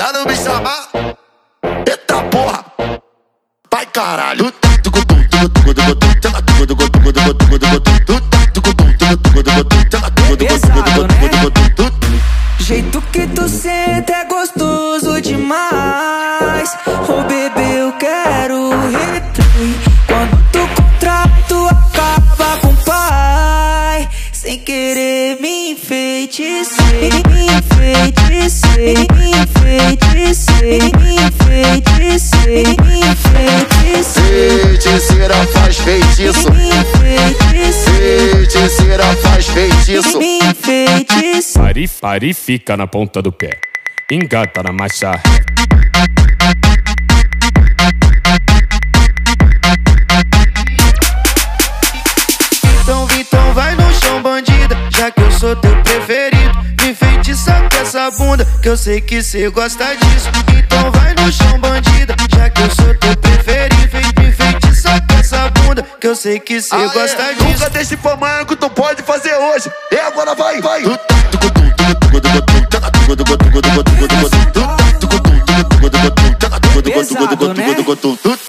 Tentando me chamar? Eita porra! Vai caralho! Jeito que tu senta é gostoso demais. Oh bebê, eu quero replay. Quando tu contrato acaba com o pai. Sem querer me enfeitiçei, me enfeitiçei, me enfeitiçei, me enfeitiçei, me enfeitiçei. Feiticeira faz feitiço. Feiticeira faz feitiço. Me enfeitiçei. Pare, fica na ponta do pé. Engata na marcha. Então vai no chão, bandida, já que eu sou teu preferido. Me enfeitiça com essa bunda, que eu sei que cê gosta disso. Então vai no chão, bandida, já que eu sou teu preferido. Me enfeitiça com essa bunda, que eu sei que cê gosta disso. Nunca deixe pra amanhã que tu pode fazer hoje. E agora vai, vai. Pesado, né?